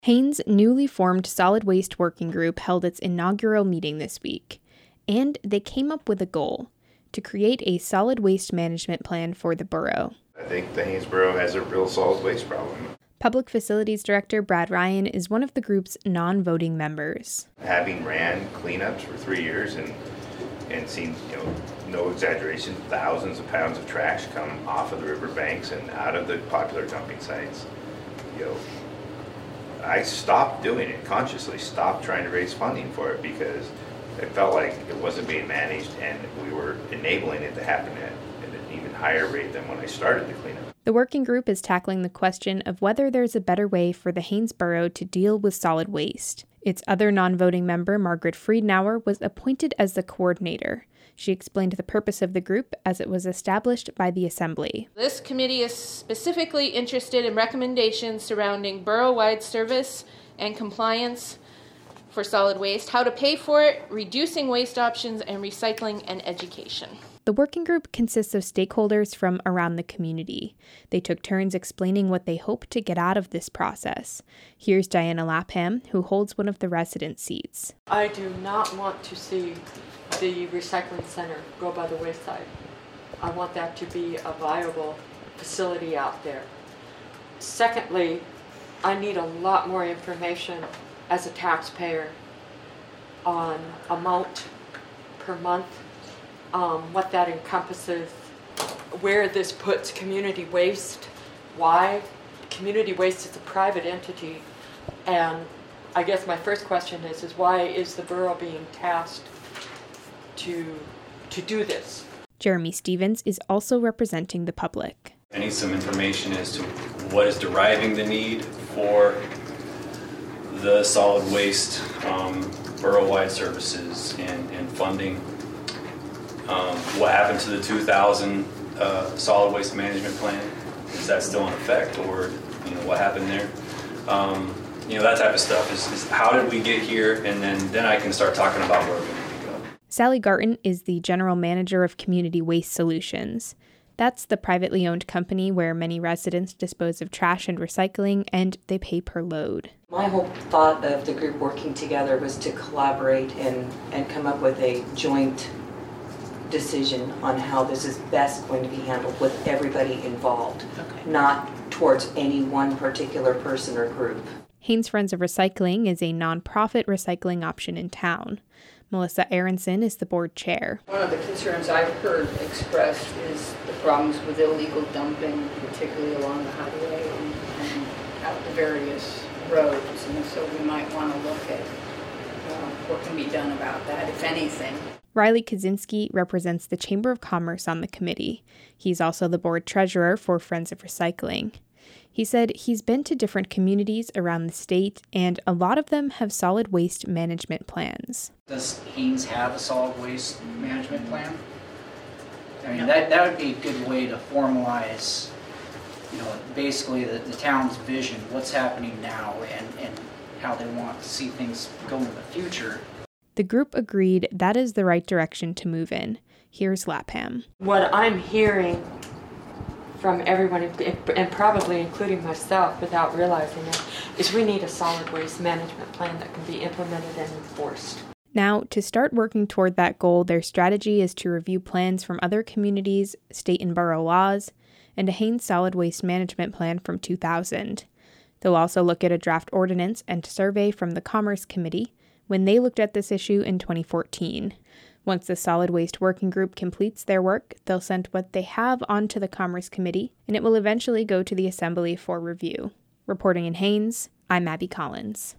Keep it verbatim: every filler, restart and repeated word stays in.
Haines' newly formed solid waste working group held its inaugural meeting this week, and they came up with a goal: to create a solid waste management plan for the borough. I think the Haines Borough has a real solid waste problem. Public Facilities Director Brad Ryan is one of the group's non-voting members. Having ran cleanups for three years and and seen, you know, no exaggeration, thousands of pounds of trash come off of the riverbanks and out of the popular dumping sites, you know, I stopped doing it, consciously stopped trying to raise funding for it because it felt like it wasn't being managed and we were enabling it to happen at, at an even higher rate than when I started the cleanup. The working group is tackling the question of whether there's a better way for the Haines Borough to deal with solid waste. Its other non-voting member, Margaret Friedenauer, was appointed as the coordinator. She explained the purpose of the group as it was established by the Assembly. This committee is specifically interested in recommendations surrounding borough-wide service and compliance for solid waste, how to pay for it, reducing waste options, and recycling and education. The working group consists of stakeholders from around the community. They took turns explaining what they hope to get out of this process. Here's Diana Lapham, who holds one of the resident seats. I do not want to see the recycling center go by the wayside. I want that to be a viable facility out there. Secondly, I need a lot more information as a taxpayer on amount per month, um, what that encompasses, where this puts community waste, why. Community waste is a private entity, and I guess my first question is, is why is the borough being tasked to to do this? Jeremy Stevens is also representing the public. I need some information as to what is deriving the need for the solid waste um, borough-wide services and, and funding. Um, what happened to the two thousand uh, solid waste management plan? Is that still in effect, or you know what happened there? Um, you know that type of stuff. Is, is how did we get here, and then then I can start talking about where we're going to go. Sally Garton is the general manager of Community Waste Solutions. That's the privately owned company where many residents dispose of trash and recycling, and they pay per load. My whole thought of the group working together was to collaborate and, and come up with a joint decision on how this is best going to be handled with everybody involved, okay. Not towards any one particular person or group. Haines Friends of Recycling is a nonprofit recycling option in town. Melissa Aronson is the board chair. One of the concerns I've heard expressed is the problems with illegal dumping, particularly along the highway and, and out the various roads. And so we might want to look at uh, what can be done about that, if anything. Riley Kaczynski represents the Chamber of Commerce on the committee. He's also the board treasurer for Friends of Recycling. He said he's been to different communities around the state, and a lot of them have solid waste management plans. Does Haines have a solid waste management plan? I mean, that, that would be a good way to formalize, you know, basically the, the town's vision, what's happening now, and, and how they want to see things go in the future. The group agreed that is the right direction to move in. Here's Lapham. What I'm hearing from everyone, and probably including myself without realizing it, is we need a solid waste management plan that can be implemented and enforced. Now, to start working toward that goal, their strategy is to review plans from other communities, state and borough laws, and a Haines solid waste management plan from two thousand. They'll also look at a draft ordinance and survey from the Commerce Committee when they looked at this issue in twenty fourteen. Once the Solid Waste Working Group completes their work, they'll send what they have on to the Commerce Committee, and it will eventually go to the Assembly for review. Reporting in Haines, I'm Abby Collins.